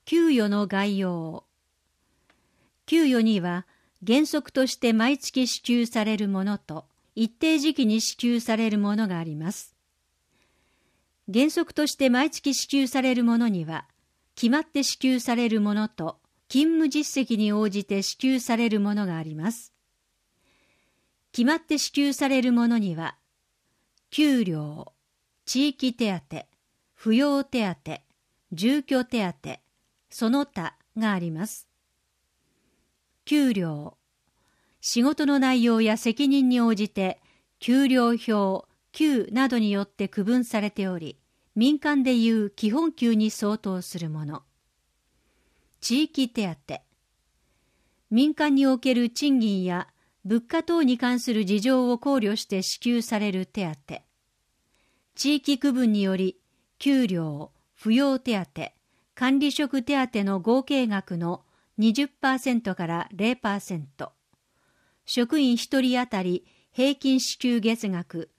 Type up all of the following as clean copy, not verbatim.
給与の概要。給与には原則として毎月支給されるものと一定時期に支給されるものがあります。原則として毎月支給されるものには決まって支給されるものと勤務実績に応じて支給されるものがあります。決まって支給されるものには給料、地域手当、扶養手当、住居手当、その他があります。給料、仕事の内容や責任に応じて給料表、給などによって区分されており、民間でいう基本給に相当するもの。地域手当、民間における賃金や物価等に関する事情を考慮して支給される手当。地域区分により給料、扶養手当、管理職手当の合計額の 20% から 0%、職員1人当たり平均支給月額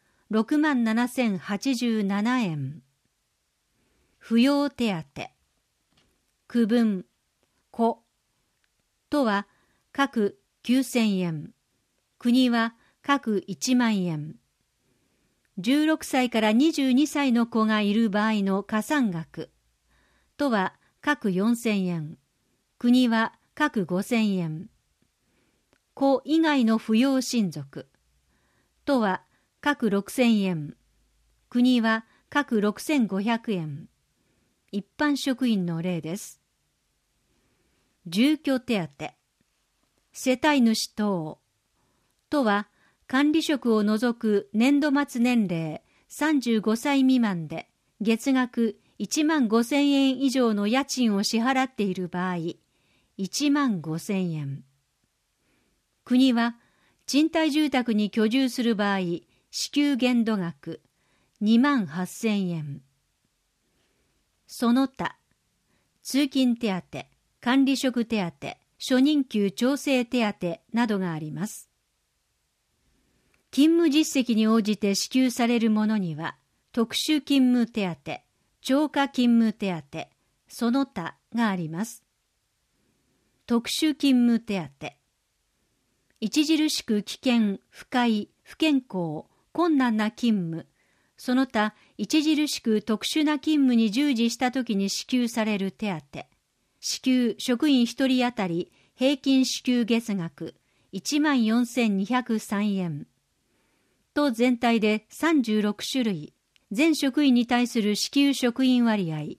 67,087円。扶養手当、区分、戸都は各9,000円、国は各1万円。16歳から22歳の子がいる場合の加算額、都は各4,000円、国は各5,000円。子以外の扶養親族、都は各6,000円、国は各6,500円。一般職員の例です。住居手当、世帯主等、都は管理職を除く年度末年齢35歳未満で月額15,000円以上の家賃を支払っている場合、15,000円。国は賃貸住宅に居住する場合、支給限度額28,000円。その他、通勤手当、管理職手当、初任給調整手当などがあります。勤務実績に応じて支給されるものには、特殊勤務手当、超過勤務手当、その他があります。特殊勤務手当、著しく危険、不快、不健康、困難な勤務、その他著しく特殊な勤務に従事したときに支給される手当、支給職員1人当たり平均支給月額14,203円。都全体で36種類、全職員に対する支給職員割合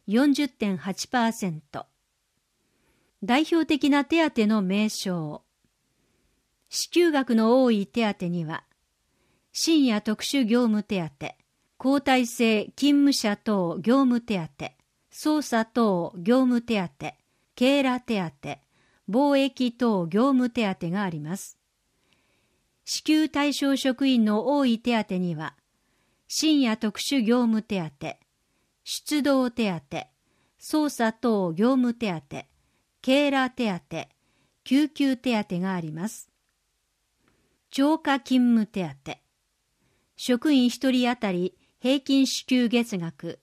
40.8%。代表的な手当の名称。支給額の多い手当には、深夜特殊業務手当、交代制勤務者等業務手当、捜査等業務手当、警ら手当、貿易等業務手当があります。支給対象職員の多い手当には、深夜特殊業務手当、出動手当、捜査等業務手当、警ら手当、救急手当があります。超過勤務手当、職員1人当たり平均支給月額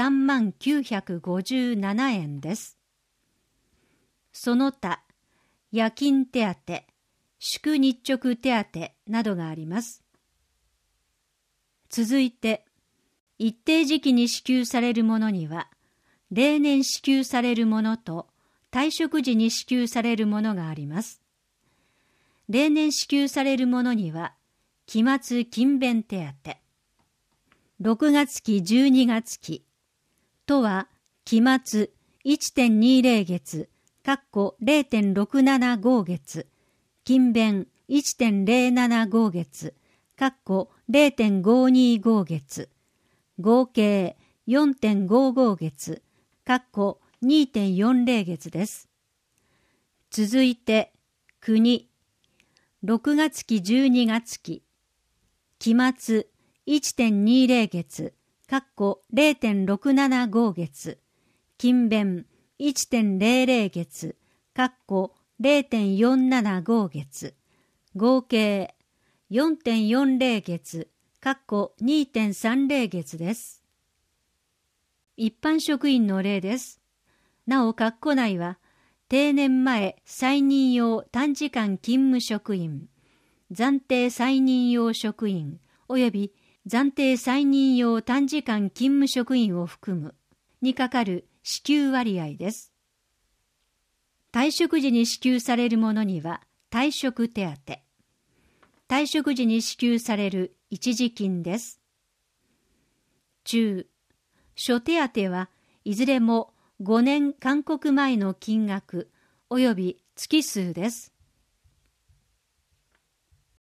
39,57円です。その他、夜勤手当、祝日直手当などがあります。続いて、一定時期に支給されるものには、例年支給されるものと退職時に支給されるものがあります。例年支給されるものには、期末勤勉手当、6月期12月期、都は期末 1.20 月、0.675 月、勤勉 1.075 月、0.525 月、合計 4.55 月、2.40 月です。続いて、国、6月期12月期、期末 1.20 月、0.675 月、勤勉 1.00 月、0.475 月、合計 4.40 月、2.30 月です。一般職員の例です。 なお括弧内は、定年前再任用短時間勤務職員、暫定再任用職員および暫定再任用短時間勤務職員を含むにかかる支給割合です。退職時に支給されるものには退職手当、退職時に支給される一時金です。中、諸手当はいずれも5年勧告前の金額および月数です。